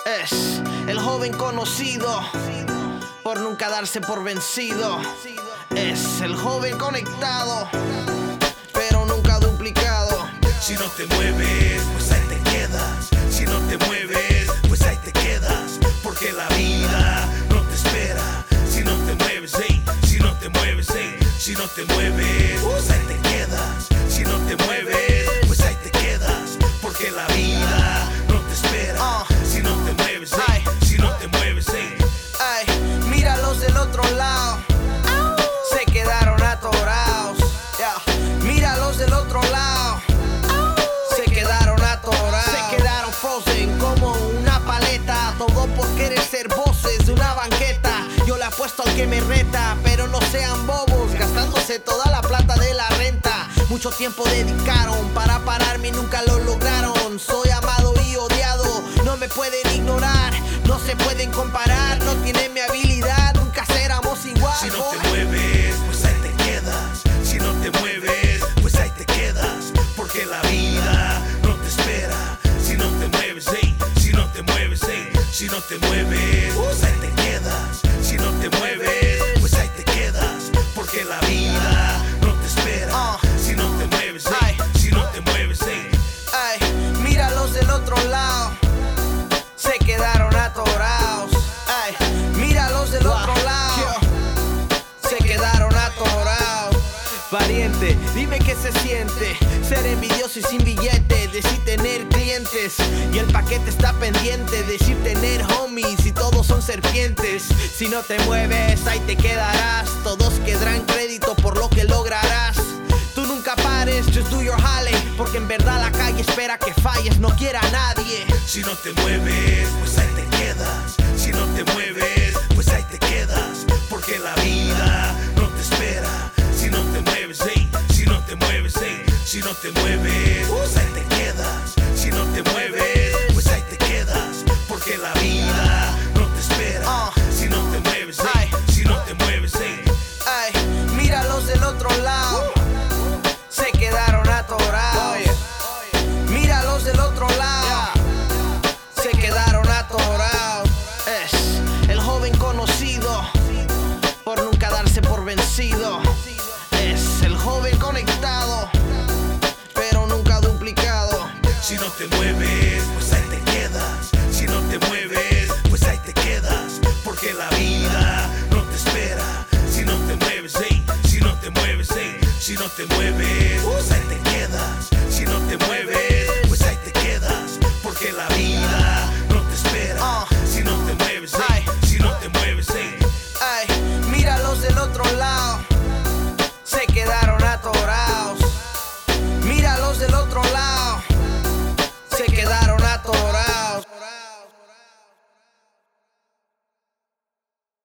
Es el joven conocido por nunca darse por vencido. Es el joven conectado, pero nunca duplicado. Si no te mueves, pues ahí te quedas. Si no te mueves, pues ahí te quedas. Porque la vida no te espera. Si no te mueves, ey, si no te mueves, ey. Si no te mueves, pues ahí te quedas. Si no te mueves, pues ahí te quedas. Porque la vida no te espera. Si no te mueves, ey, si no te mueves, ey. Ay, míralos del otro lado, se quedaron atorados. Míralos del otro lado, se quedaron atorados. Se quedaron frozen como una paleta. Todo por querer ser voces de una banqueta. Yo le apuesto al que me reta, pero no sean bobos, gastándose toda la plata de la renta. Mucho tiempo dedicaron para pararme y nunca lo lograron. Soy amado y odiado, no me pueden ignorar, no se pueden comparar, no tienen mi habilidad, nunca seremos igual. Si no te mueves, pues ahí te quedas. Si no te mueves, pues ahí te quedas. Porque la vida no te espera. Si no te mueves, ey, si no te mueves, ey. Si no te mueves, pues ahí te quedas. Si no te mueves, pues ahí te quedas. Porque la vida no te espera. Si no te mueves, ey, si no te mueves, ey. Ay, míralos del otro lado, se quedaron atorados. Ay, míralos del otro lado, se quedaron atorados. Pariente, dime qué se siente ser envidioso y sin billete, decir tener clientes y el paquete está pendiente, decir tener homies y todos son serpientes. Si no te mueves, ahí te quedarás, todos quedarán crédito por lo que lograrás. Tú nunca pares, just do your jale, porque en verdad la calle espera que falles, no quiera a nadie. Si no te mueves, pues ahí te quedas. Si no te mueves, pues ahí te quedas. Porque la vida no te espera. Si no te mueves, ey, si no te mueves, ey. Si no te mueves, pues